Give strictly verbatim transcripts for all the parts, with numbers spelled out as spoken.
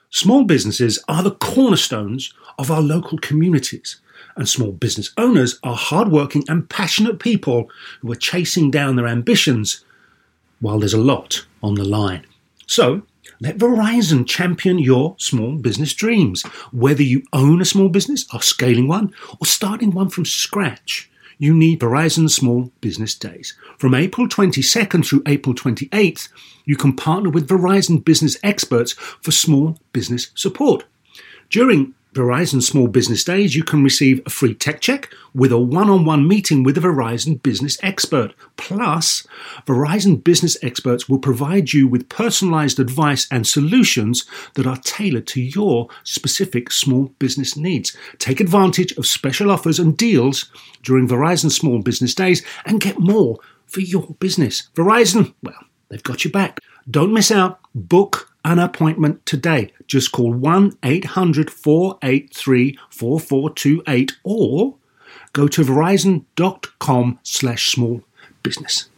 Small businesses are the cornerstones of our local communities, and small business owners are hardworking and passionate people who are chasing down their ambitions while there's a lot on the line. So, let Verizon champion your small business dreams. Whether you own a small business, are scaling one, or starting one from scratch, you need Verizon Small Business Days. From April twenty-second through April twenty-eighth, you can partner with Verizon business experts for small business support. During Verizon Small Business Days, you can receive a free tech check with a one-on-one meeting with a Verizon business expert. Plus, Verizon business experts will provide you with personalized advice and solutions that are tailored to your specific small business needs. Take advantage of special offers and deals during Verizon Small Business Days and get more for your business. Verizon, well, they've got your back. Don't miss out. Book an appointment today. Just call one eight hundred four eight three four four two eight or go to verizon.com slash small business.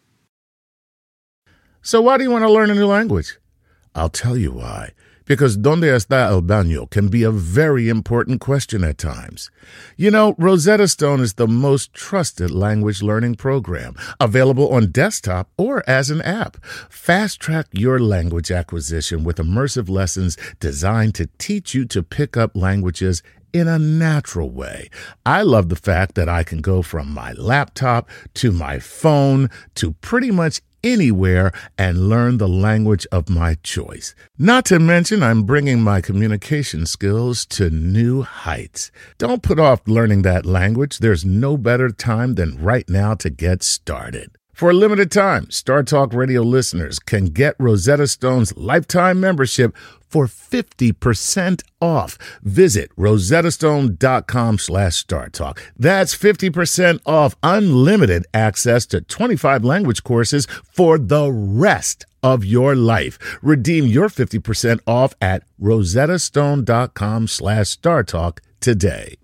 So why do you want to learn a new language? I'll tell you why. Because ¿Dónde está el baño? Can be a very important question at times. You know, Rosetta Stone is the most trusted language learning program, available on desktop or as an app. Fast-track your language acquisition with immersive lessons designed to teach you to pick up languages in a natural way. I love the fact that I can go from my laptop to my phone to pretty much anywhere and learn the language of my choice. Not to mention, I'm bringing my communication skills to new heights. Don't put off learning that language. There's no better time than right now to get started. For a limited time, Star Talk Radio listeners can get Rosetta Stone's lifetime membership for fifty percent off. Visit rosettastone.com slash StarTalk. That's fifty percent off unlimited access to twenty-five language courses for the rest of your life. Redeem your fifty percent off at rosettastone.com slash StarTalk today.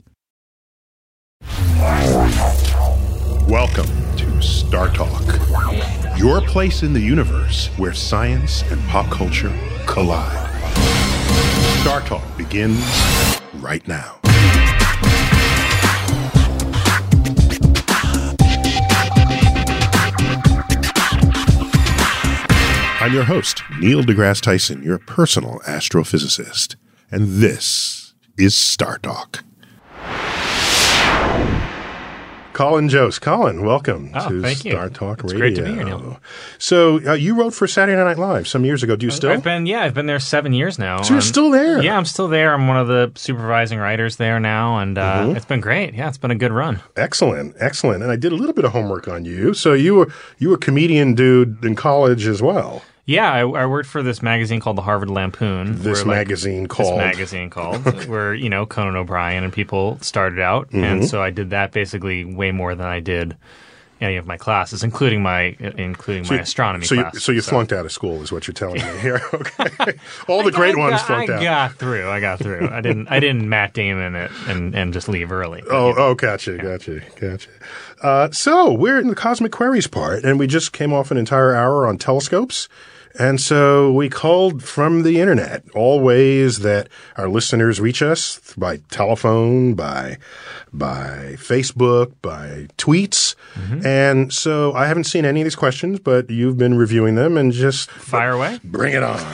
Welcome to Star Talk, your place in the universe where science and pop culture collide. Star Talk begins right now. I'm your host, Neil deGrasse Tyson, your personal astrophysicist, and this is Star Talk. Colin Jost. Colin, welcome oh, to thank you. Star Talk it's Radio. Great to be here, Neil. So uh, you wrote for Saturday Night Live some years ago. Do you still? I've been, yeah, I've been there seven years now. So you're I'm, still there? Yeah, I'm still there. I'm one of the supervising writers there now, and uh, mm-hmm. it's been great. Yeah, it's been a good run. Excellent, excellent. And I did a little bit of homework on you. So you were you were a comedian dude in college as well. Yeah, I, I worked for this magazine called the Harvard Lampoon. This where, magazine like, called? This magazine called, okay. where, you know, Conan O'Brien and people started out. Mm-hmm. And so I did that basically way more than I did any of my classes, including my including so my you, astronomy so class. You, so you so. flunked out of school is what you're telling me here. Okay. All the I great got, ones I flunked I out. I got through. I got through. I didn't I didn't Matt Damon it and, and just leave early. Oh, you know. oh, gotcha, yeah. gotcha, gotcha. Uh, so we're in the Cosmic Queries part, and we just came off an entire hour on telescopes. And so we called from the internet, all ways that our listeners reach us by telephone, by by Facebook, by tweets. Mm-hmm. And so I haven't seen any of these questions, but you've been reviewing them and just fire away. Bring it on.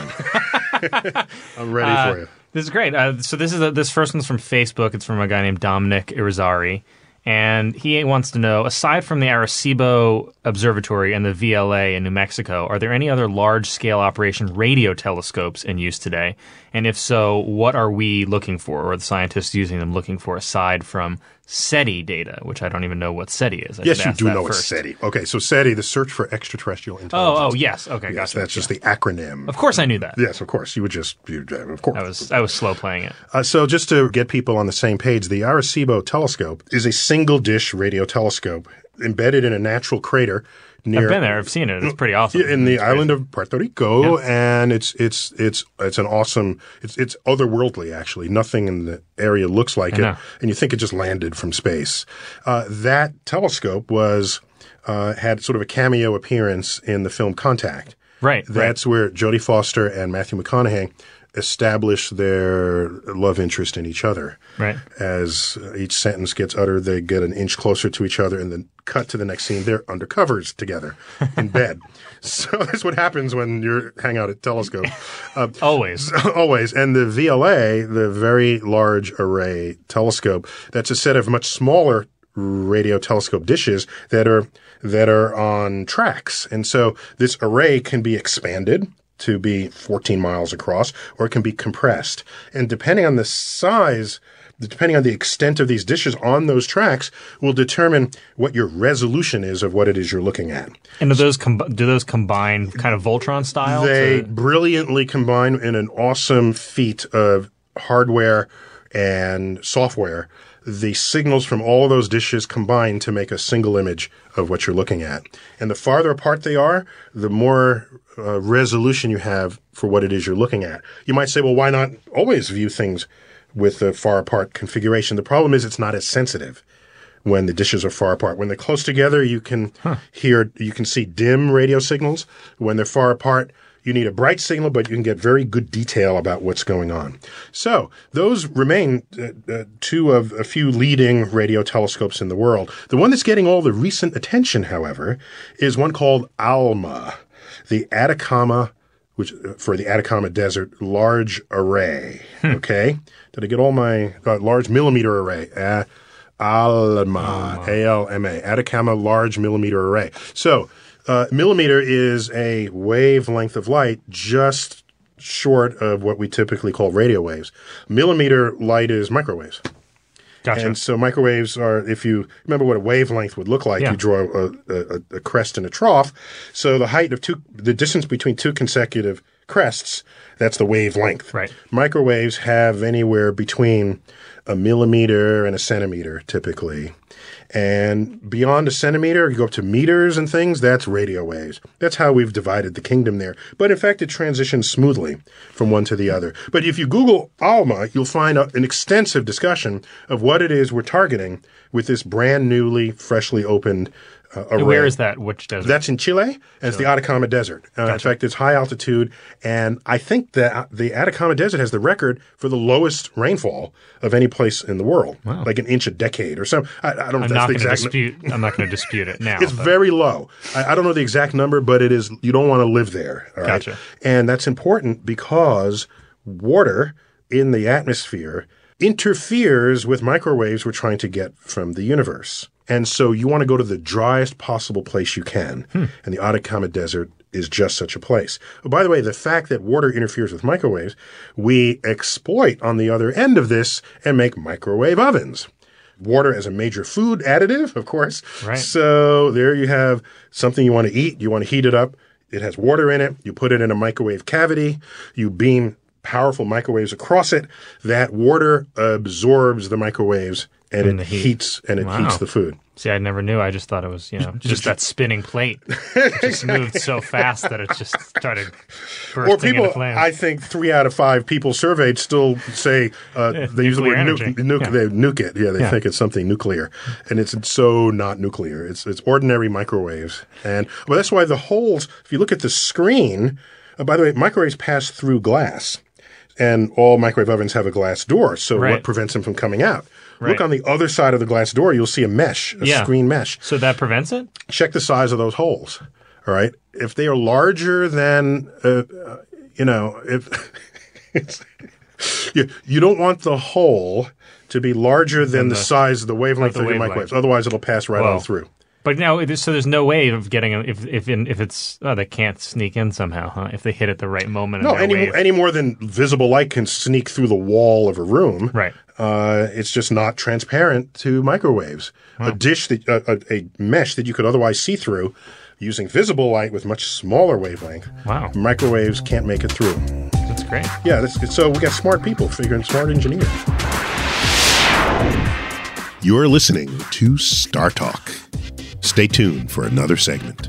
I'm ready uh, for you. This is great. Uh, so this is a, this first one's from Facebook. It's from a guy named Dominic Irizarry. And he wants to know, aside from the Arecibo Observatory and the V L A in New Mexico, are there any other large-scale operation radio telescopes in use today? And if so, what are we looking for, or the scientists using them looking for, aside from SETI data, which I don't even know what SETI is. I yes, you do know what SETI. Okay, so SETI, the Search for Extraterrestrial Intelligence. Oh, oh, yes. Okay, yes, gotcha. that's yeah. just the acronym. Of course I knew that. Yes, of course. You would just, you, of course. I was, I was slow playing it. Uh, so just to get people on the same page, the Arecibo telescope is a single-dish radio telescope embedded in a natural crater near. I've been there. I've seen it. It's pretty awesome. In the it's island crazy. of Puerto Rico, yeah. and it's it's it's it's an awesome. It's it's otherworldly actually. Nothing in the area looks like I it, know. and you think it just landed from space. Uh, that telescope was uh, had sort of a cameo appearance in the film Contact. Right. That's right. where Jodie Foster and Matthew McConaughey establish their love interest in each other. Right. As each sentence gets uttered, they get an inch closer to each other, and then cut to the next scene. They're under covers together in bed. So that's what happens when you hang out at Telescope. Uh, Always. Always. And the V L A, the Very Large Array Telescope, that's a set of much smaller radio telescope dishes that are that are on tracks. And so this array can be expanded to be fourteen miles across, or it can be compressed. And depending on the size, depending on the extent of these dishes on those tracks, will determine what your resolution is of what it is you're looking at. And do those com- do those combine kind of Voltron style? They to- brilliantly combine in an awesome feat of hardware and software. The signals from all of those dishes combine to make a single image of what you're looking at. And the farther apart they are, the more uh, resolution you have for what it is you're looking at. You might say, well, why not always view things with a far apart configuration? The problem is it's not as sensitive when the dishes are far apart. When they're close together, you can huh. hear, you can see dim radio signals. When they're far apart, you need a bright signal, but you can get very good detail about what's going on. So those remain uh, uh, two of a few leading radio telescopes in the world. The one that's getting all the recent attention, however, is one called ALMA, the Atacama, which uh, for the Atacama Desert Large Array. Hmm. Okay, did I get all my uh, large millimeter array? Uh, ALMA, A L M A, Atacama Large Millimeter Array. So. Uh, millimeter is a wavelength of light just short of what we typically call radio waves. Millimeter light is microwaves. Gotcha. And so microwaves are, if you remember what a wavelength would look like, yeah. you draw a, a, a crest and a trough. So the height of two, the distance between two consecutive crests, that's the wavelength. Right. Microwaves have anywhere between a millimeter and a centimeter typically. And beyond a centimeter, you go up to meters and things, that's radio waves. That's how we've divided the kingdom there. But in fact, it transitions smoothly from one to the other. But if you Google ALMA, you'll find a, an extensive discussion of what it is we're targeting with this brand newly, freshly opened uh, array. And where is that? Which desert? That's in Chile. And it's the Atacama Desert. Uh, Gotcha. In fact, it's high altitude. And I think that the Atacama Desert has the record for the lowest rainfall of any place in the world. Wow. Like an inch a decade or something. I, I don't know I'm if that's not the going to exact dispute. I'm not going to dispute it now. It's but. very low. I, I don't know the exact number, but it is. You don't want to live there. All right? Gotcha. And that's important because water in the atmosphere interferes with microwaves we're trying to get from the universe. And so you want to go to the driest possible place you can. Hmm. And the Atacama Desert is just such a place. Oh, by the way, the fact that water interferes with microwaves, we exploit on the other end of this and make microwave ovens. Water as a major food additive, of course. Right. So there you have something you want to eat. You want to heat it up. It has water in it. You put it in a microwave cavity. You beam powerful microwaves across it. That water absorbs the microwaves and, and it heat. heats and it wow. heats the food. See, I never knew. I just thought it was, you know, just that spinning plate. It just moved so fast that it just started bursting or people, into flames. I think three out of five people surveyed still say uh, yeah, they use the word energy. nuke. nuke yeah. They nuke it. Yeah, they yeah. think it's something nuclear, and it's so not nuclear. It's it's ordinary microwaves, and well, that's why the holes. If you look at the screen, uh, by the way, microwaves pass through glass. And all microwave ovens have a glass door, so right. what prevents them from coming out? Right. Look on the other side of the glass door, you'll see a mesh, a yeah. screen mesh. So that prevents it? Check the size of those holes, all right? If they are larger than, uh, uh, you know, if it's, you, you don't want the hole to be larger than the, the size of the wavelength like the of your wavelength. microwaves. Otherwise, it'll pass right Whoa. on through. But now, so there's no way of getting them if if in, if it's oh they can't sneak in somehow, huh? If they hit at the right moment. No, any wave. any more than visible light can sneak through the wall of a room. Right. Uh, it's just not transparent to microwaves. Wow. A dish that uh, a, a mesh that you could otherwise see through, using visible light with much smaller wavelength. Wow. Microwaves can't make it through. That's great. Yeah. That's, so we got smart people figuring, smart engineers. You're listening to Star Talk. Stay tuned for another segment.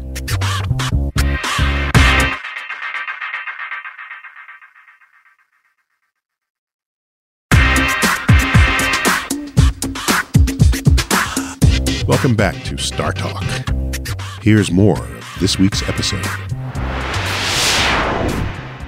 Welcome back to Star Talk. Here's more of this week's episode.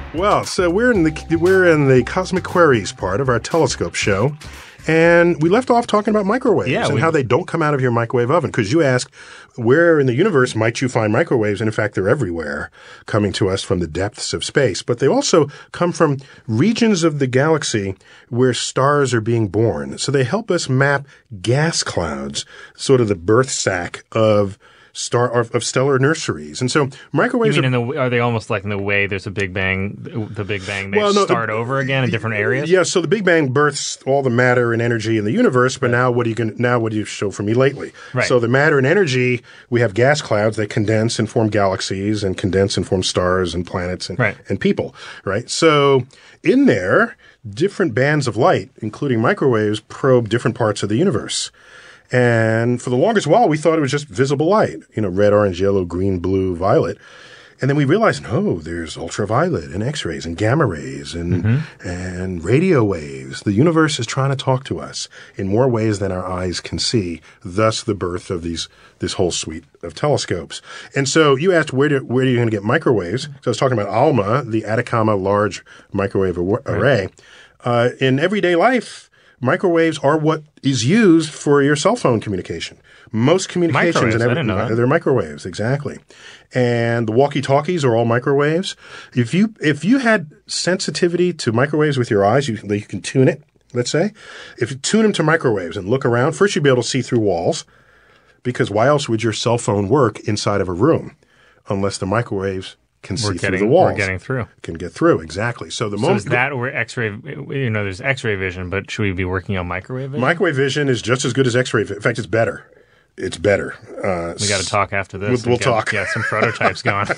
Well, so we're in the we're in the Cosmic Queries part of our telescope show, and we left off talking about microwaves Yeah, and we- how they don't come out of your microwave oven. Because you asked, where in the universe might you find microwaves? And in fact, they're everywhere, coming to us from the depths of space. But they also come from regions of the galaxy where stars are being born. So they help us map gas clouds, sort of the birth sac of star of, of stellar nurseries. And so You microwaves mean are in the, are they almost like in the way there's a Big Bang, the Big Bang, they Well, no, start uh, over again in different areas? Yeah, so the Big Bang births all the matter and energy in the universe, but now what are you going now what do you show for me lately? Right. So the matter and energy, we have gas clouds that condense and form galaxies and condense and form stars and planets and, Right. and people, right? So in there, different bands of light, including microwaves, probe different parts of the universe. And for the longest while, we thought it was just visible light, you know, red, orange, yellow, green, blue, violet. And then we realized, no, there's ultraviolet and X-rays and gamma rays and Mm-hmm. and radio waves. The universe is trying to talk to us in more ways than our eyes can see. Thus, the birth of these this whole suite of telescopes. And so you asked, where do where are you going to get microwaves? So I was talking about ALMA, the Atacama Large Microwave Ar- Array. Uh, in everyday life, microwaves are what is used for your cell phone communication. Most communications Microwaves, and I everything, didn't know that. they're microwaves, exactly. And the walkie-talkies are all microwaves. If you if you had sensitivity to microwaves with your eyes, you, you can tune it, let's say. If you tune them to microwaves and look around, first you'd be able to see through walls, because why else would your cell phone work inside of a room unless the microwaves can We're see getting, through the walls? we're getting through. Can get through, exactly. So the So moment is that where X-ray, you know, there's X-ray vision, but should we be working on microwave vision? microwave vision is just as good as X-ray. vi- In fact, it's better. It's better. Uh, we got to talk after this. We'll- and we'll get, talk. Get some prototypes going.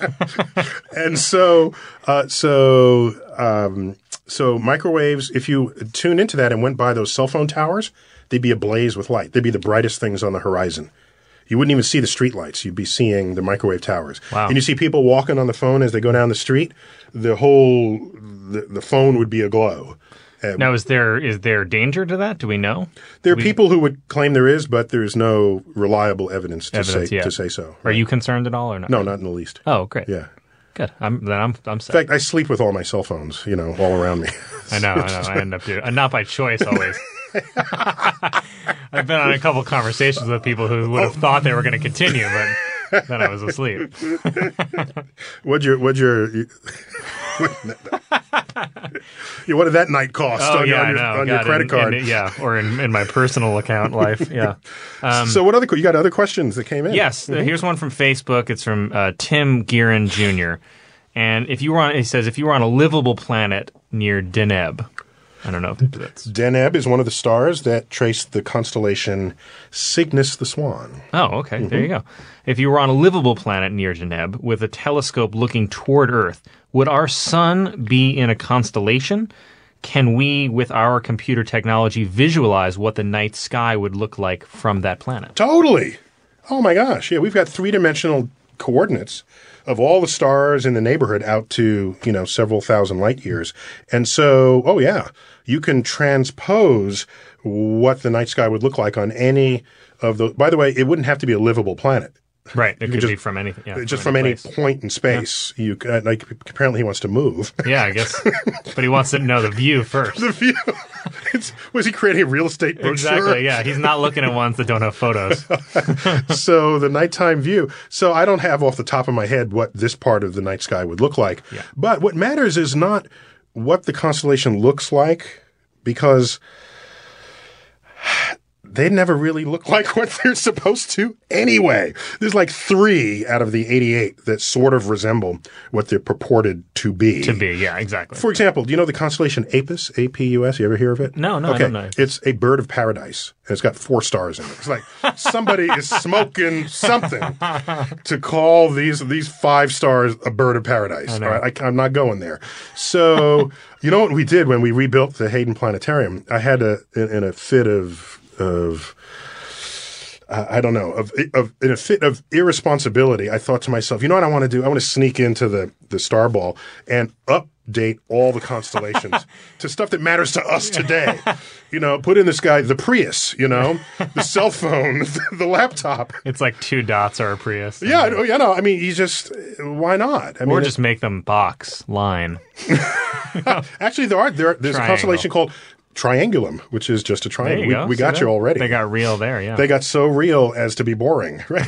and so, uh, so, um, so microwaves. If you tune into that and went by those cell phone towers, they'd be ablaze with light. They'd be the brightest things on the horizon. You wouldn't even see the street lights. You'd be seeing the microwave towers. Wow. And you see people walking on the phone as they go down the street. The whole the, the phone would be aglow. Uh, Now, is there is there danger to that? Do we know? there are people who would claim there is, but there's no reliable evidence to Evidence, say yeah. to say so. Are you concerned at all or not? No, not in the least. Oh, great. Yeah. Good. I'm then I'm I'm set. In fact, I sleep with all my cell phones, you know, all around me. I know, I know. I end up doing uh, not by choice always. I've been on a couple conversations with people who would have thought they were going to continue, but then I was asleep. What'd your what'd your you, yeah, what did that night cost Oh on, your- yeah, on your, I know. on your God, credit in- card? in- yeah, or in, in my personal account life. Yeah. Um, so what other you got other questions that came in? Yes, uh, here's one from Facebook. It's from uh, Tim Gearin Junior And if you were on, he says, if you were on a livable planet near Deneb, I don't know if that's. Deneb is one of the stars that trace the constellation Cygnus the Swan. Oh, okay. There you go. If you were on a livable planet near Deneb with a telescope looking toward Earth, would our sun be in a constellation? Can we, with our computer technology, visualize what the night sky would look like from that planet? Totally. Oh my gosh. Yeah, we've got three-dimensional coordinates of all the stars in the neighborhood out to, you know, several thousand light years. And so, oh yeah, you can transpose what the night sky would look like on any of those. By the way, it wouldn't have to be a livable planet. Right. It could just- be from anything. Yeah, Just from any place. point in space. You uh, like apparently he wants to move. Yeah, I guess. But he wants to know the view first. The view. It's, was he creating a real estate brochure? Exactly, yeah. He's not looking at ones that don't have photos. So the nighttime view. So I don't have off the top of my head what this part of the night sky would look like. Yeah. But what matters is not what the constellation looks like, because they never really look like what they're supposed to anyway. There's like three out of the eighty-eight that sort of resemble what they're purported to be. To be, yeah, exactly. For example, do you know the constellation Apus? A P U S? You ever hear of it? No, no, I okay. don't know. It's a bird of paradise, and it's got four stars in it. It's like somebody is smoking something to call these these five stars a bird of paradise. I know. All right? I, I'm not going there. So you know what we did when we rebuilt the Hayden Planetarium? I had a in, in a fit of of uh, I don't know of of in a fit of irresponsibility. I thought to myself, you know what I want to do? I want to sneak into the the star ball and up update all the constellations to stuff that matters to us today. You know, put in this guy, the Prius, you know, the cell phone, the laptop. It's like two dots are a Prius. Yeah, no, yeah, no. I mean, you just, why not? I or mean, just make them box, line. Actually, there are there. There's Triangle. a constellation called Triangulum, which is just a There triangle. you We, go. we See got that? you already. They got real there, yeah. They got so real as to be boring, right?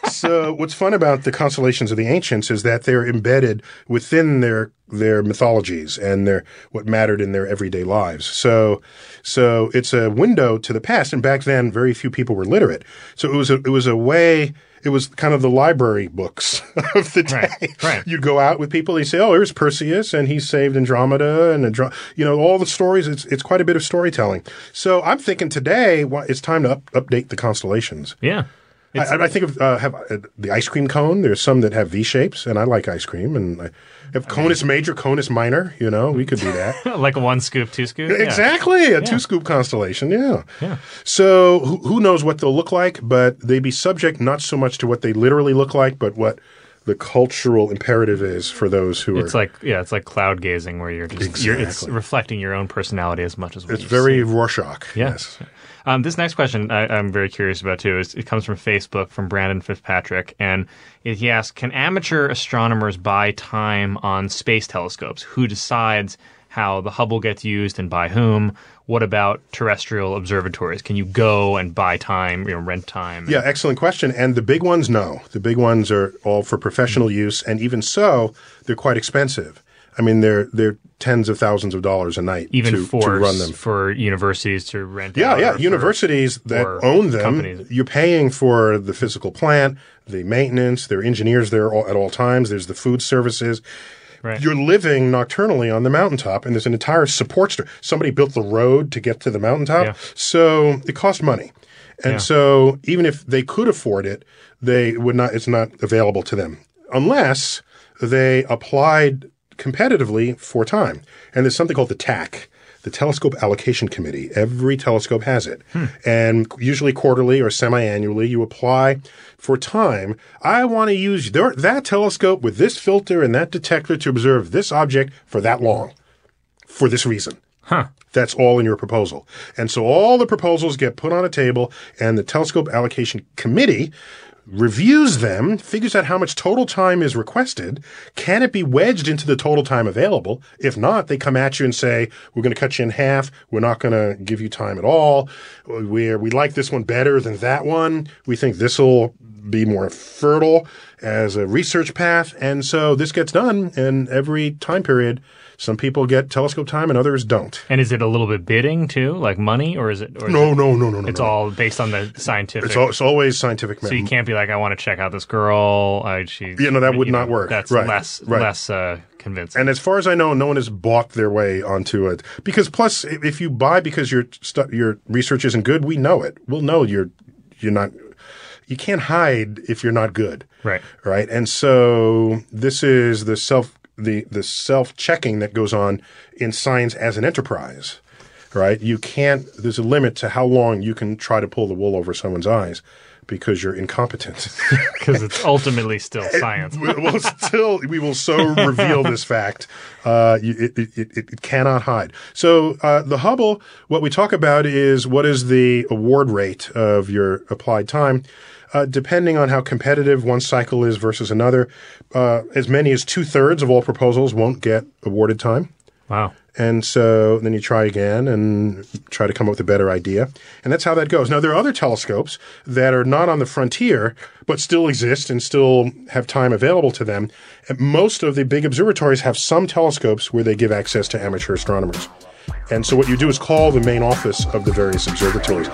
So what's fun about the constellations of the ancients is that they're embedded within their their mythologies and their what mattered in their everyday lives. So so it's a window to the past, and back then very few people were literate. So it was a, it was a way. It was kind of the library books of the day. Right, right. You'd go out with people. They say, "Oh, here's Perseus, and he saved Andromeda, and Andro-, you know all the stories." It's it's quite a bit of storytelling. So I'm thinking today, well, it's time to up, update the constellations. yeah. It's, I, I think of uh, have uh, the ice cream cone. There's some that have V shapes, and I like ice cream. And I have Conus Major, Conus Minor. You know, we could do that. like a one scoop, two scoop? Yeah. Exactly, a two scoop constellation. Yeah. Yeah. So who, who knows what they'll look like? But they be subject not so much to what they literally look like, but what the cultural imperative is for those who It's are. like yeah, it's like cloud gazing where you're just you're, it's Exactly. reflecting your own personality as much as what It's you very see. Rorschach. Yeah. Yes. Um, this next question I, I'm very curious about too. Is, it comes from Facebook from Brandon Fitzpatrick, and it, he asks: can amateur astronomers buy time on space telescopes? Who decides how the Hubble gets used and by whom? What about terrestrial observatories? Can you go and buy time, you know, rent time? Yeah, excellent question. And the big ones, no. The big ones are all for professional use, and even so, they're quite expensive. I mean, they're they're tens of thousands of dollars a night even to, for to run them. for universities to rent. Yeah, out yeah. or for- Universities that or own them, companies. you're paying for the physical plant, the maintenance, there are engineers there all, at all times. There's the food services. Right. You're living nocturnally on the mountaintop, and there's an entire support structure. Somebody built the road to get to the mountaintop, Yeah. so it costs money. And Yeah. so even if they could afford it, they would not. It's not available to them unless they applied competitively for time. And there's something called the T A C, the Telescope Allocation Committee. Every telescope has it. Hmm. And usually quarterly or semi-annually, you apply for time. I want to use their, that telescope with this filter and that detector to observe this object for that long, for this reason. Huh. That's all in your proposal. And so all the proposals get put on a table, and the Telescope Allocation Committee reviews them, figures out how much total time is requested. Can it be wedged into the total time available? If not, they come at you and say, we're going to cut you in half. We're not going to give you time at all. We're, we like this one better than that one. We think this will be more fertile as a research path. And so this gets done, and every time period, some people get telescope time and others don't. And is it a little bit bidding too, like money, or is it? Or is No, it, no, no, no, no. It's no. all based on the scientific. It's, al- it's always scientific. so you can't be like, I want to check out this girl. I, she, Yeah, no, that would you not know, work. That's Right, less right. less uh, convincing. And as far as I know, no one has bought their way onto it. Because plus, if if you buy because your stu- your research isn't good, we know it. We'll know you're you're not. You can't hide if you're not good. Right. Right. And so this is the self the the self checking that goes on in science as an enterprise. Right. You can't. There's a limit to how long you can try to pull the wool over someone's eyes because you're incompetent. Because it's ultimately still science. we will still we will so reveal this fact. Uh, you, it, it, it, it cannot hide. So uh, the Hubble, what we talk about is what is the award rate of your applied time. Uh, depending on how competitive one cycle is versus another, uh, as many as two thirds of all proposals won't get awarded time. Wow. And so then you try again and try to come up with a better idea. And that's how that goes. Now, there are other telescopes that are not on the frontier, but still exist and still have time available to them. And most of the big observatories have some telescopes where they give access to amateur astronomers. And so what you do is call the main office of the various observatories.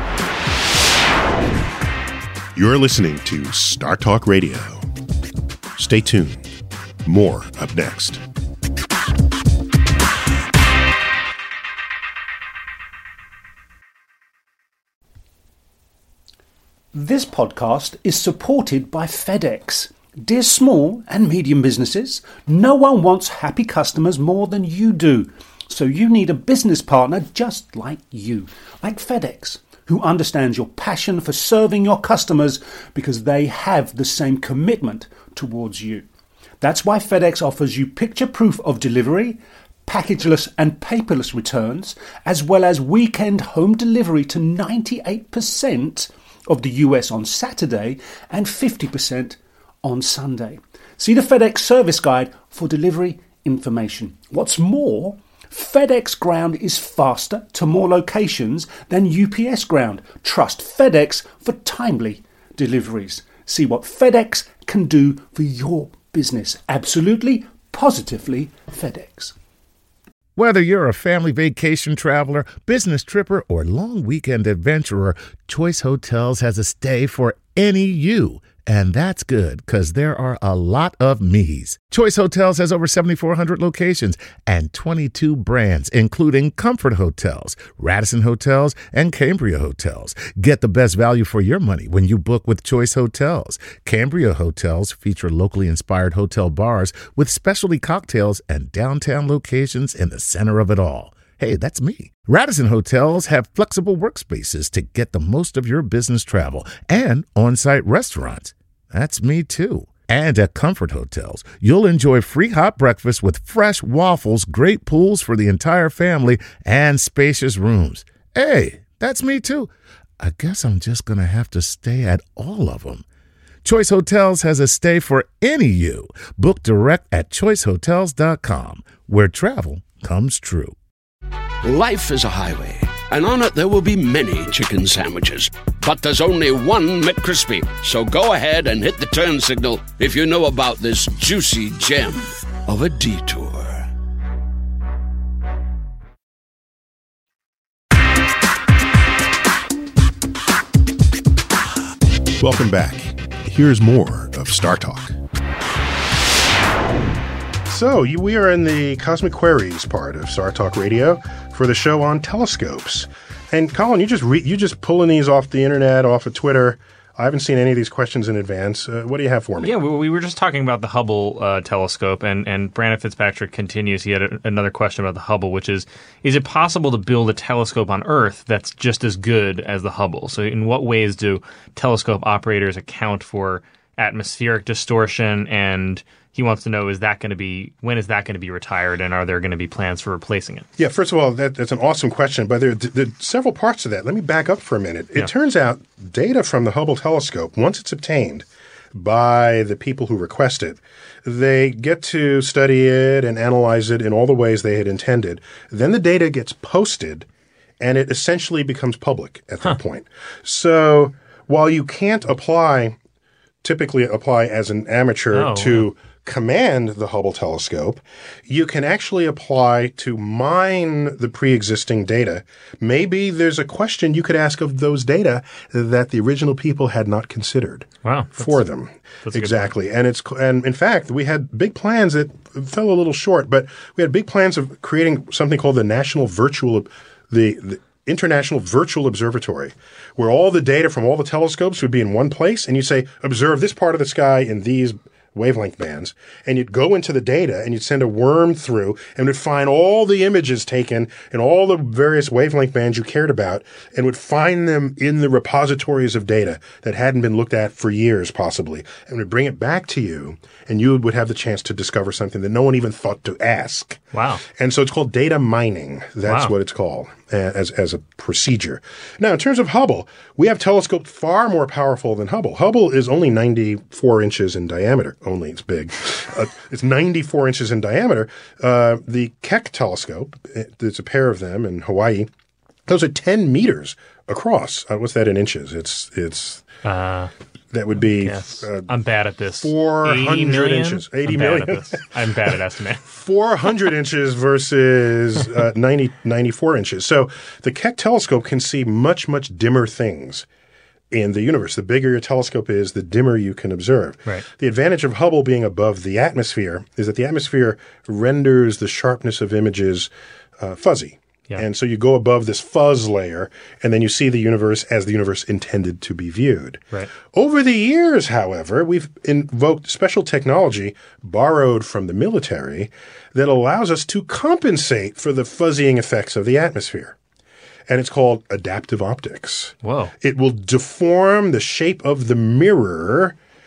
You're listening to Star Talk Radio. Stay tuned. More up next. This podcast is supported by FedEx. Dear small and medium businesses, no one wants happy customers more than you do. So you need a business partner just like you, like FedEx, who understands your passion for serving your customers because they have the same commitment towards you. That's why FedEx offers you picture proof of delivery, packageless and paperless returns, as well as weekend home delivery to ninety-eight percent of the U S on Saturday and fifty percent on Sunday. See the FedEx service guide for delivery information. What's more, FedEx Ground is faster to more locations than U P S Ground. Trust FedEx for timely deliveries. See what FedEx can do for your business. Absolutely, positively FedEx. Whether you're a family vacation traveler, business tripper, or long weekend adventurer, Choice Hotels has a stay for any you. And that's good, because there are a lot of me's. Choice Hotels has over seventy-four hundred locations and twenty-two brands, including Comfort Hotels, Radisson Hotels, and Cambria Hotels. Get the best value for your money when you book with Choice Hotels. Cambria Hotels feature locally inspired hotel bars with specialty cocktails and downtown locations in the center of it all. Hey, that's me. Radisson Hotels have flexible workspaces to get the most of your business travel and on-site restaurants. That's me too. And at Comfort Hotels, you'll enjoy free hot breakfast with fresh waffles, great pools for the entire family, and spacious rooms. Hey, that's me too. I guess I'm just going to have to stay at all of them. Choice Hotels has a stay for any you. Book direct at choice hotels dot com, where travel comes true. Life is a highway, and on it there will be many chicken sandwiches. But there's only one McCrispy. So go ahead and hit the turn signal if you know about this juicy gem of a detour. Welcome back. Here's more of Star Talk. So, you, we are in the Cosmic Queries part of Star Talk Radio for the show on telescopes. And Colin, you just re- you just pulling these off the internet, off of Twitter. I haven't seen any of these questions in advance. Uh, what do you have for me? Yeah, we, we were just talking about the Hubble uh, telescope, and, and Brandon Fitzpatrick continues. He had a, another question about the Hubble, which is, is it possible to build a telescope on Earth that's just as good as the Hubble? So in what ways do telescope operators account for atmospheric distortion? And he wants to know, is that going to be, when is that going to be retired, and are there going to be plans for replacing it? Yeah, first of all, that, that's an awesome question, but there, there are several parts to that. Let me back up for a minute. It Yeah. turns out data from the Hubble telescope, once it's obtained by the people who request it, they get to study it and analyze it in all the ways they had intended. Then the data gets posted, and it essentially becomes public at that point. So while you can't apply, typically apply as an amateur Oh, to command the Hubble telescope, you can actually apply to mine the pre-existing data. Maybe there's a question you could ask of those data that the original people had not considered Wow. for them. that's a good Exactly. And it's and in fact, we had big plans that fell a little short, but we had big plans of creating something called the National Virtual the, the International Virtual Observatory, where all the data from all the telescopes would be in one place, and you say, observe this part of the sky in these wavelength bands, and you'd go into the data and you'd send a worm through and would find all the images taken in all the various wavelength bands you cared about and would find them in the repositories of data that hadn't been looked at for years possibly, and would bring it back to you, and you would have the chance to discover something that no one even thought to ask. Wow. And so it's called data mining. That's Wow. what it's called uh, as, as a procedure. Now, in terms of Hubble, we have telescopes far more powerful than Hubble. Hubble is only ninety-four inches in diameter. Only, it's big. Uh, it's ninety-four inches in diameter. Uh, the Keck telescope, there's a pair of them in Hawaii, those are ten meters across. Uh, what's that in inches? It's, it's, Uh, that would be yes. uh, I'm bad at this. four hundred eighty million? inches. eighty I'm million. Bad at this. I'm bad at estimating. four hundred inches versus uh, ninety, ninety-four inches. So the Keck telescope can see much, much dimmer things in the universe. The bigger your telescope is, the dimmer you can observe. Right. The advantage of Hubble being above the atmosphere is that the atmosphere renders the sharpness of images uh, fuzzy. Yeah. And so you go above this fuzz layer, and then you see the universe as the universe intended to be viewed. Right. Over the years, however, we've invoked special technology borrowed from the military that allows us to compensate for the fuzzying effects of the atmosphere. And it's called adaptive optics. Whoa. It will deform the shape of the mirror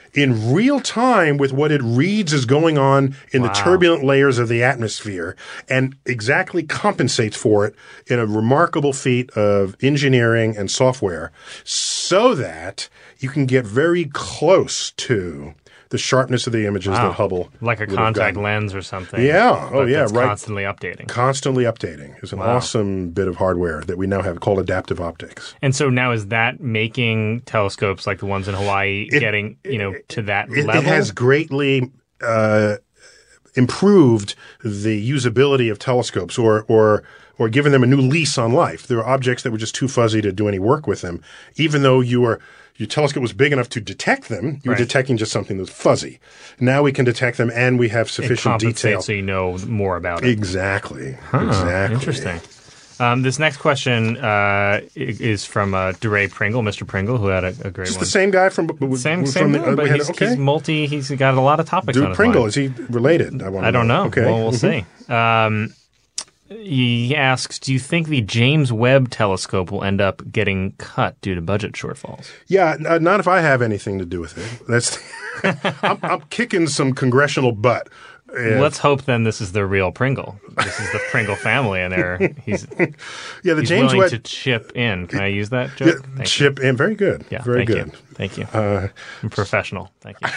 in real time with what it reads is going on in Wow. the turbulent layers of the atmosphere and exactly compensates for it in a remarkable feat of engineering and software so that you can get very close to the sharpness of the images Wow. that Hubble Like a would have contact gotten. lens or something. Yeah. Oh, but yeah, that's right. constantly updating. Constantly updating. It's an Wow. awesome bit of hardware that we now have called adaptive optics. And so now is that making telescopes like the ones in Hawaii It- getting, you know, to that It, level? it has greatly uh, improved the usability of telescopes or or or given them a new lease on life. There are objects that were just too fuzzy to do any work with them, even though you were your telescope was big enough to detect them. You Right. were detecting just something that was fuzzy. Now we can detect them, and we have It sufficient compensates detail. so you know more about it. Exactly. Huh, exactly. Interesting. Um, this next question uh, i- is from uh, DeRay Pringle, Mister Pringle, who had a, a great Just one. the same guy from from Same, same the, guy, uh, but we had- he's, okay. he's multi. He's got a lot of topics on Dude his Pringle, mind. is he related? I, want I don't know. Okay. Well, we'll Mhm. see. Um, he asks, do you think the James Webb telescope will end up getting cut due to budget shortfalls? Yeah, n- uh, not if I have anything to do with it. That's I'm, I'm kicking some congressional butt. If- Let's hope then this is the real Pringle. This is the Pringle family, and they're he's, yeah, the he's James willing Webb to chip in. Can I use that yeah, joke? Thank you. chip in. Very good. Yeah, very thank good. You. Thank you. Uh, I'm professional. Thank you.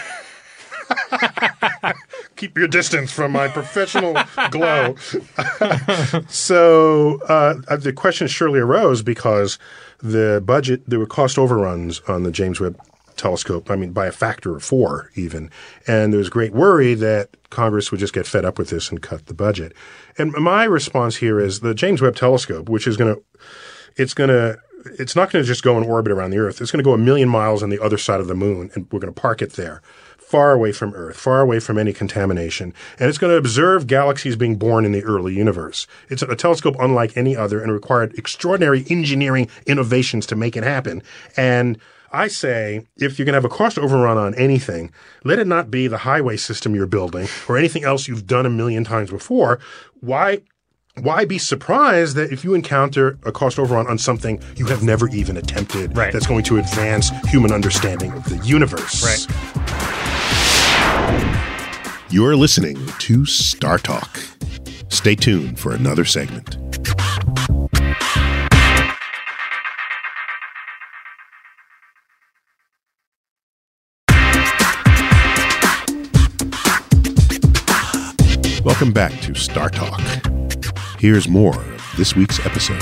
keep your distance from my professional glow. so uh, the question surely arose because the budget, there were cost overruns on the James Webb telescope, I mean, by a factor of four even. And there was great worry that Congress would just get fed up with this and cut the budget. And my response here is the James Webb telescope, which is going to, it's going to, it's not going to just go in orbit around the Earth. It's going to go a million miles on the other side of the moon, and we're going to park it there, far away from Earth, far away from any contamination. And it's going to observe galaxies being born in the early universe. It's a telescope unlike any other and required extraordinary engineering innovations to make it happen. And I say, if you're going to have a cost overrun on anything, let it not be the highway system you're building or anything else you've done a million times before. Why Why be surprised that if you encounter a cost overrun on something you have never even attempted Right. that's going to advance human understanding of the universe? Right. You're listening to Star Talk. Stay tuned for another segment. Welcome back to Star Talk. Here's more of this week's episode.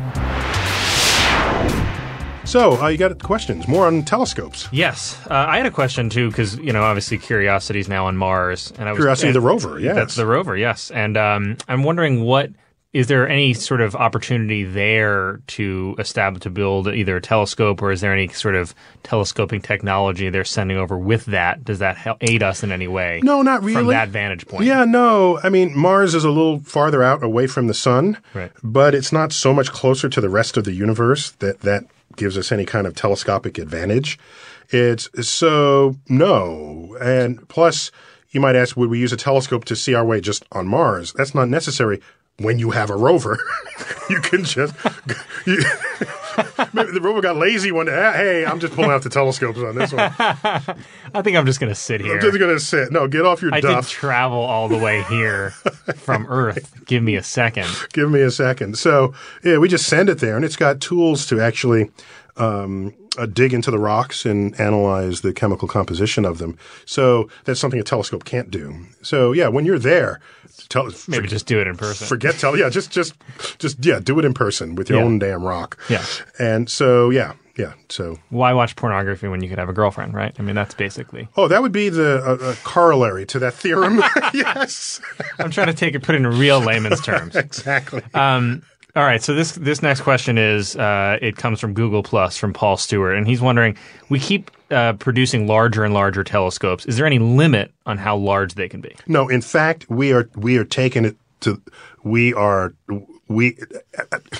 So, uh, you got questions, more on telescopes. Yes, uh, I had a question too because you know obviously Curiosity's now on Mars, and I was Curiosity, and the rover, yes. that's the rover, yes, and um, I'm wondering what is there any sort of opportunity there to establish to build either a telescope, or is there any sort of telescoping technology they're sending over with that? Does that help aid us in any way? No, not really. From that vantage point. Yeah, no. I mean, Mars is a little farther out away from the sun, Right. but it's not so much closer to the rest of the universe that that gives us any kind of telescopic advantage. It's so no. And plus, you might ask, would we use a telescope to see our way just on Mars? That's not necessary. When you have a rover, you can just you, maybe the rover got lazy one day. Hey, I'm just pulling out the telescopes on this one. I think I'm just going to sit here. I'm just gonna sit. No, get off your I did duff. travel all the way here from Earth. Give me a second. Give me a second. So, yeah, we just send it there, and it's got tools to actually um, uh, dig into the rocks and analyze the chemical composition of them. So that's something a telescope can't do. So, yeah, when you're there, tell, Maybe for, just do it in person. forget tele. Yeah, just, just, just, yeah, do it in person with your Yeah. own damn rock. Yeah. And so, yeah, yeah. So, Why watch pornography when you could have a girlfriend, right? I mean, that's basically. oh, that would be the uh, uh, corollary to that theorem. Yes, I'm trying to take it, put it in real layman's terms. exactly. Um, all right. So this this next question is uh, it comes from Google Plus from Paul Stewart, and he's wondering: we keep uh, producing larger and larger telescopes. Is there any limit on how large they can be? No, in fact, we are we are taking it to we are we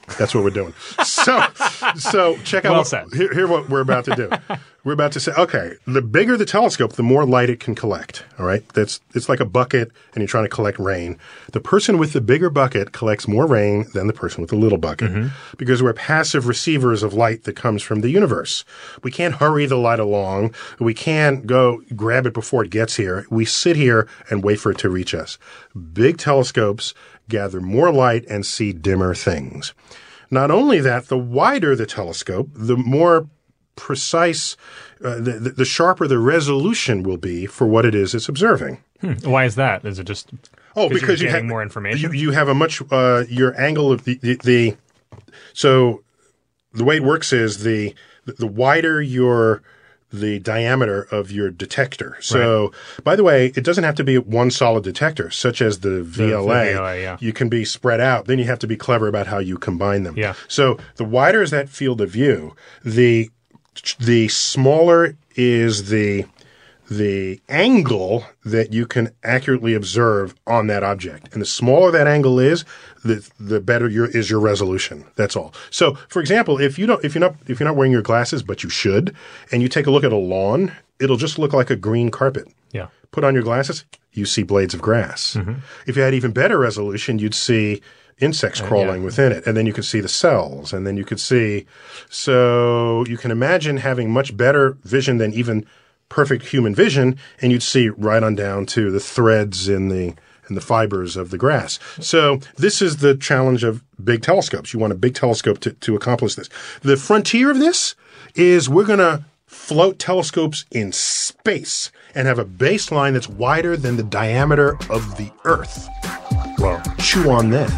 That's what we're doing. So, so check out Well what, said. here, here what we're about to do. We're about to say, okay, the bigger the telescope, the more light it can collect. All right, that's it's like a bucket, and you're trying to collect rain. The person with the bigger bucket collects more rain than the person with the little bucket, mm-hmm. because we're passive receivers of light that comes from the universe. We can't hurry the light along. We can't go grab it before it gets here. We sit here and wait for it to reach us. Big telescopes gather more light and see dimmer things. Not only that, the wider the telescope, the more precise, uh, the, the sharper the resolution will be for what it is it's observing. Hmm. Why is that? Is it just oh because you're you getting have more information? You, you have a much uh, your angle of the, the the so the way it works is the the wider your the diameter of your detector. So, right. by the way, it doesn't have to be one solid detector, such as the V L A. The V L A, yeah. You can be spread out. Then you have to be clever about how you combine them. Yeah. So the wider is that field of view, the the smaller is the the angle that you can accurately observe on that object. And the smaller that angle is, the the better your is your resolution. That's all. So, for example, if you don't if you're not if you're not wearing your glasses, but you should, and you take a look at a lawn, it'll just look like a green carpet. Yeah. Put on your glasses, you see blades of grass. Mm-hmm. If you had even better resolution, you'd see insects crawling uh, yeah. within it, and then you could see the cells, and then you could see. So you can imagine having much better vision than even perfect human vision, and you'd see right on down to the threads in the in the fibers of the grass. So this is the challenge of big telescopes. You want a big telescope to, to accomplish this. The frontier of this is we're going to float telescopes in space and have a baseline that's wider than the diameter of the Earth. Well, chew on that.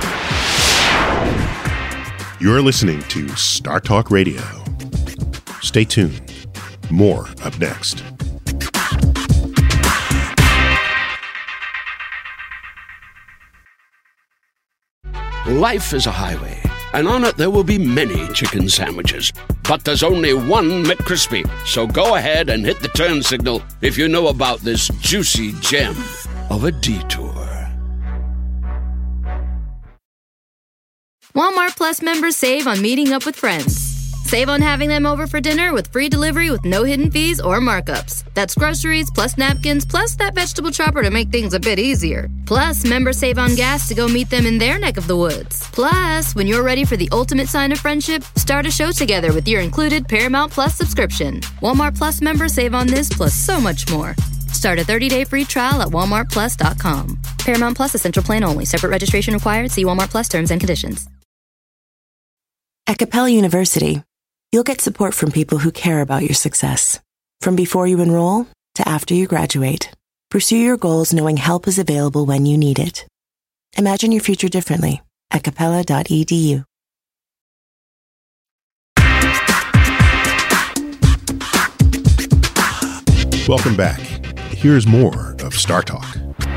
You're listening to Star Talk Radio. Stay tuned. More up next. Life is a highway, and on it there will be many chicken sandwiches. But there's only one McCrispy. So go ahead and hit the turn signal if you know about this juicy gem of a detour. Walmart Plus members save on meeting up with friends. Save on having them over for dinner with free delivery with no hidden fees or markups. That's groceries, plus napkins, plus that vegetable chopper to make things a bit easier. Plus, members save on gas to go meet them in their neck of the woods. Plus, when you're ready for the ultimate sign of friendship, start a show together with your included Paramount Plus subscription. Walmart Plus members save on this plus so much more. Start a thirty-day free trial at walmart plus dot com. Paramount Plus Essential Plan only. Separate registration required. See Walmart Plus terms and conditions. At Capella University, you'll get support from people who care about your success. From before you enroll to after you graduate, pursue your goals knowing help is available when you need it. Imagine your future differently at capella dot e d u. Welcome back. Here's more of Star Talk.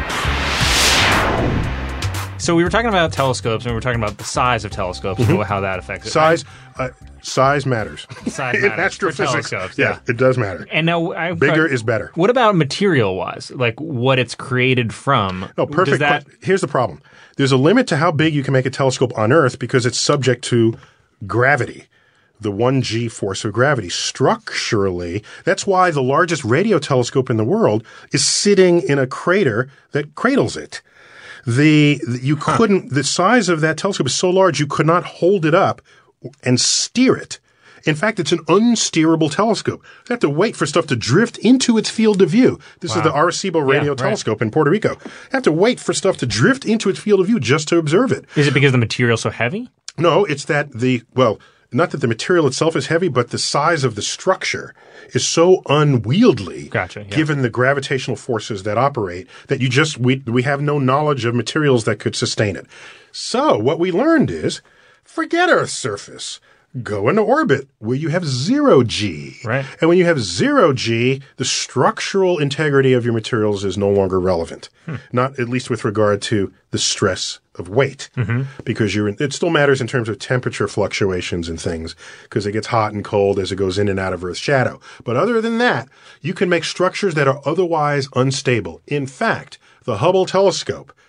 So we were talking about telescopes, and we were talking about the size of telescopes mm-hmm. and how that affects it. Size, uh, size matters. Size in matters astrophysics. Telescopes, yeah, yeah, it does matter. And now, I, bigger I, is better. What about material-wise, like what it's created from? No, perfect. That... Here's the problem: there's a limit to how big you can make a telescope on Earth because it's subject to gravity. The one G force of gravity. Structurally, that's why the largest radio telescope in the world is sitting in a crater that cradles it. The you couldn't the size of that telescope is so large you could not hold it up and steer it. In fact, it's an unsteerable telescope. You have to wait for stuff to drift into its field of view. This wow. is the Arecibo Radio yeah, Telescope right. in Puerto Rico. You have to wait for stuff to drift into its field of view just to observe it. Is it because the material's so heavy? No, it's that the well, not that the material itself is heavy, but the size of the structure is so unwieldy, gotcha, yeah. given the gravitational forces that operate, that you just we we have no knowledge of materials that could sustain it. So what we learned is, forget Earth's surface. Go into orbit where you have zero G. Right. And when you have zero G, the structural integrity of your materials is no longer relevant. Hmm. Not at least with regard to the stress of weight. Mm-hmm. Because you're in, it still matters in terms of temperature fluctuations and things, because it gets hot and cold as it goes in and out of Earth's shadow. But other than that, you can make structures that are otherwise unstable. In fact, the Hubble telescope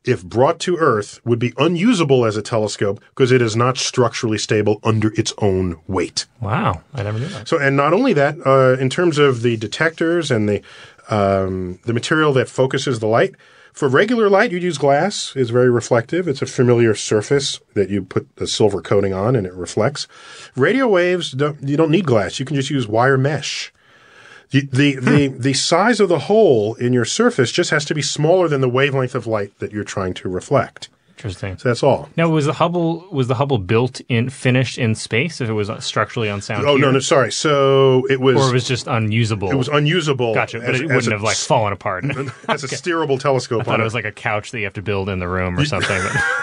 if brought to Earth, would be unusable as a telescope because it is not structurally stable under its own weight. Wow, I never knew that. So, and not only that, uh, in terms of the detectors and the um, the material that focuses the light, for regular light, you'd use glass. It's very reflective. It's a familiar surface that you put a silver coating on and it reflects. Radio waves, don't, you don't need glass. You can just use wire mesh. The, the, the, the size of the hole in your surface just has to be smaller than the wavelength of light that you're trying to reflect. Interesting. So that's all. Now, was the Hubble was the Hubble built in finished in space? If it was structurally unsound? Oh here? no, no, sorry. So it was, or it was just unusable. It was unusable. Gotcha, but as, it wouldn't a, have like fallen apart. As okay. a steerable telescope. I thought on it was like a couch that you have to build in the room or something.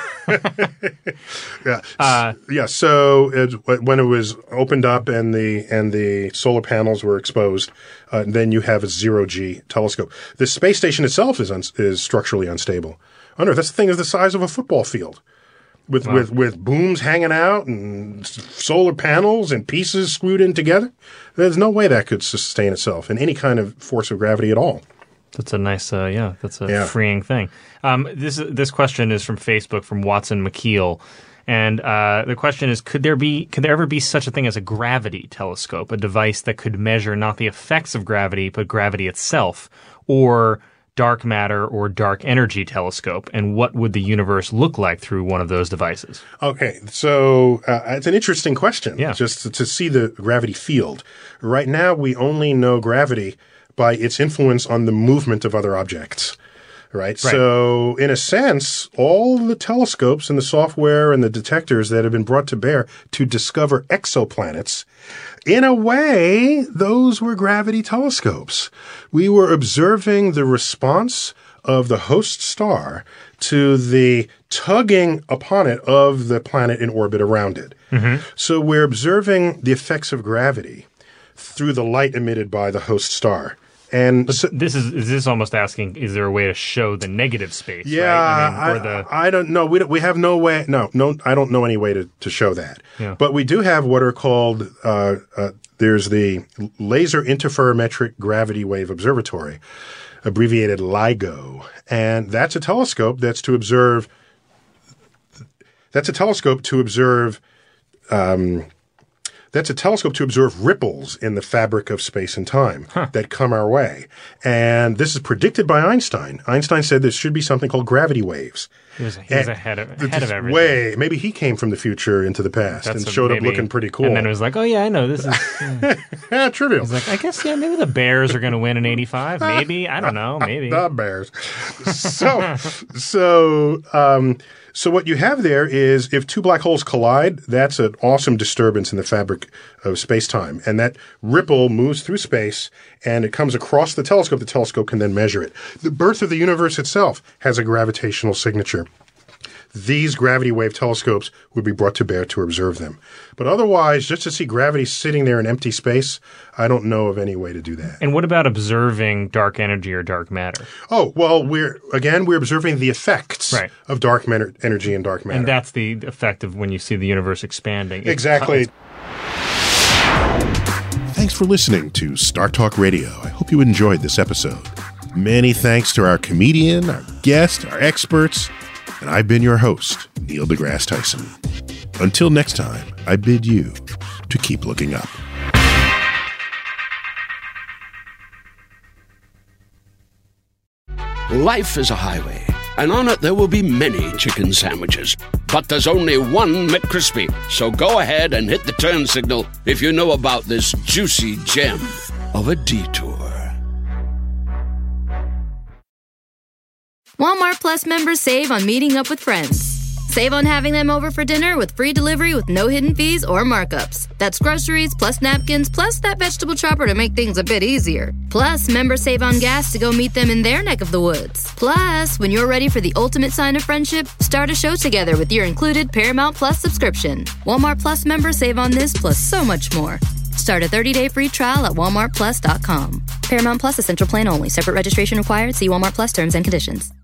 yeah, uh, yeah. So it, when it was opened up and the and the solar panels were exposed, uh, then you have a zero G telescope. The space station itself is un, is structurally unstable. On Earth, that's the thing is the size of a football field. With, wow. with with booms hanging out and solar panels and pieces screwed in together, there's no way that could sustain itself in any kind of force of gravity at all. That's a nice, uh, yeah, that's a yeah. freeing thing. Um, this this question is from Facebook from Watson McKeel, and uh, the question is: Could there be, could there ever be such a thing as a gravity telescope, a device that could measure not the effects of gravity but gravity itself, or dark matter or dark energy telescope, and what would the universe look like through one of those devices? Okay, so uh, it's an interesting question, yeah. just to, to see the gravity field. Right now, we only know gravity by its influence on the movement of other objects, right? right? So in a sense, all the telescopes and the software and the detectors that have been brought to bear to discover exoplanets, in a way, those were gravity telescopes. We were observing the response of the host star to the tugging upon it of the planet in orbit around it. Mm-hmm. So we're observing the effects of gravity through the light emitted by the host star. And but so, this is is this almost asking, is there a way to show the negative space? Yeah, right? I, mean, or I, the... I don't know. We don't, we have no way. No, no, I don't know any way to, to show that. Yeah. But we do have what are called. Uh, uh, there's the Laser Interferometric Gravity Wave Observatory, abbreviated LIGO, and that's a telescope that's to observe. That's a telescope to observe. Um, That's a telescope to observe ripples in the fabric of space and time huh. that come our way. And this is predicted by Einstein. Einstein said there should be something called gravity waves. He was, he was ahead, of, ahead of everything. Way. Maybe he came from the future into the past That's and a, showed maybe, up looking pretty cool. And then it was like, oh, yeah, I know. This is yeah. yeah, trivial. He's like, I guess, yeah, maybe the Bears are going to win in eighty-five. Maybe. I don't know. Maybe. The Bears. So, so, um, So what you have there is if two black holes collide, that's an awesome disturbance in the fabric of space-time. And that ripple moves through space and it comes across the telescope. The telescope can then measure it. The birth of the universe itself has a gravitational signature. These gravity wave telescopes would be brought to bear to observe them. But otherwise, just to see gravity sitting there in empty space, I don't know of any way to do that. And what about observing dark energy or dark matter? Oh, well, we're again, we're observing the effects right. of dark matter, energy and dark matter. And that's the effect of when you see the universe expanding. Exactly. Thanks for listening to Star Talk Radio. I hope you enjoyed this episode. Many thanks to our comedian, our guest, our experts, and I've been your host, Neil deGrasse Tyson. Until next time, I bid you to keep looking up. Life is a highway, and on it there will be many chicken sandwiches. But there's only one McCrispy. So go ahead and hit the turn signal if you know about this juicy gem of a detour. Walmart Plus members save on meeting up with friends. Save on having them over for dinner with free delivery with no hidden fees or markups. That's groceries, plus napkins, plus that vegetable chopper to make things a bit easier. Plus, members save on gas to go meet them in their neck of the woods. Plus, when you're ready for the ultimate sign of friendship, start a show together with your included Paramount Plus subscription. Walmart Plus members save on this plus so much more. Start a thirty-day free trial at walmart plus dot com. Paramount Plus Essential Plan only. Separate registration required. See Walmart Plus terms and conditions.